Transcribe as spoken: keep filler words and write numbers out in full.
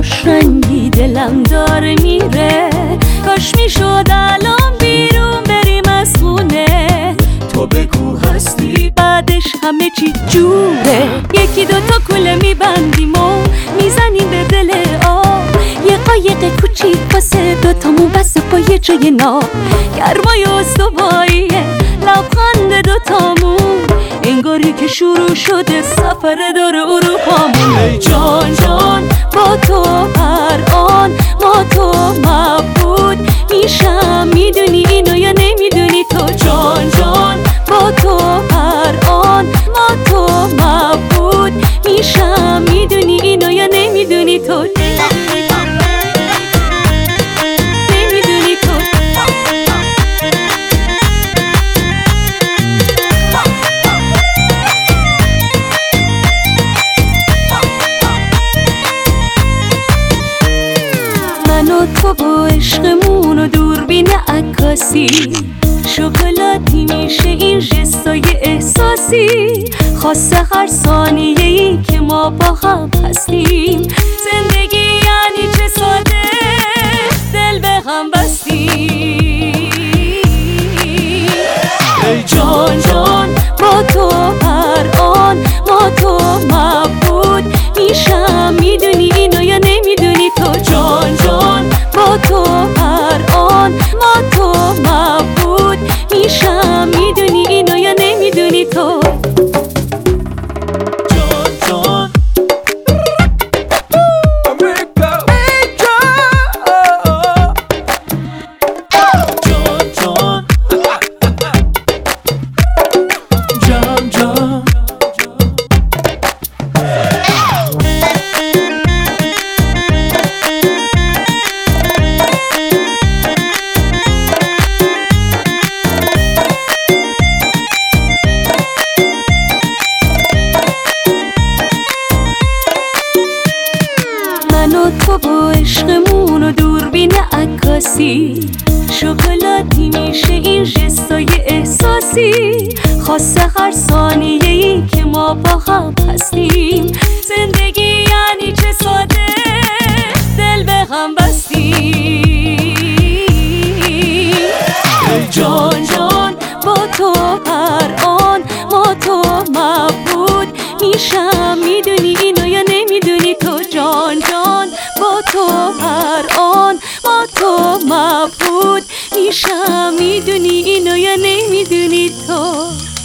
خوش رنگی دلم داره میره، کاش میشد الان بیرون بریم از خونه. تو بگو هستی بعدش همه چی جوره. یکی دوتا کوله میبندیم و میزنیم به دل آب، یه قایق کوچیک واسه دوتامون بسه با یه جای ناب. گرمای استواییه لبخند دوتامون، انگاری که شروع شده سفر دور اروپامون. ای جان جان با تو هر آن ما تو مبهوت میشم، میدونی اینو یا نمیدونی تو؟ جان جان با تو هر آن ما تو مبهوت میشم، میدونی اینو یا نمیدونی تو؟ تو با عشقمون و دوربین عکاسی، شکلاتی میشه این جستای احساسی. خاصه هر ثانیه‌ای که ما با هم هستیم، زندگی یعنی چه ساده دل به هم بستیم. ای جان جان با تو هر آن ما تو مبهوت میشم، میدونی اینو یا نمیدونی تو؟ جان جان با تو هر آن ما تو مبهوت میشم، میدونی اینو یا نمیدونی تو؟ جان جان تو با عشقمون و دوربین عکاسی، شکلاتی میشه این جستای احساسی. خاصه هر ثانیه‌ای که ما با هم هستیم، زندگی یعنی چه ساده دل به هم بستیم. ای جان جان با تو هر آن ما تو مبهوت میشم، میدونی اینو یا نمیدونی تو؟ جان جان با تو هر آن ما تو مبهوت میشم، میدونی اینو یا نمیدونی تو؟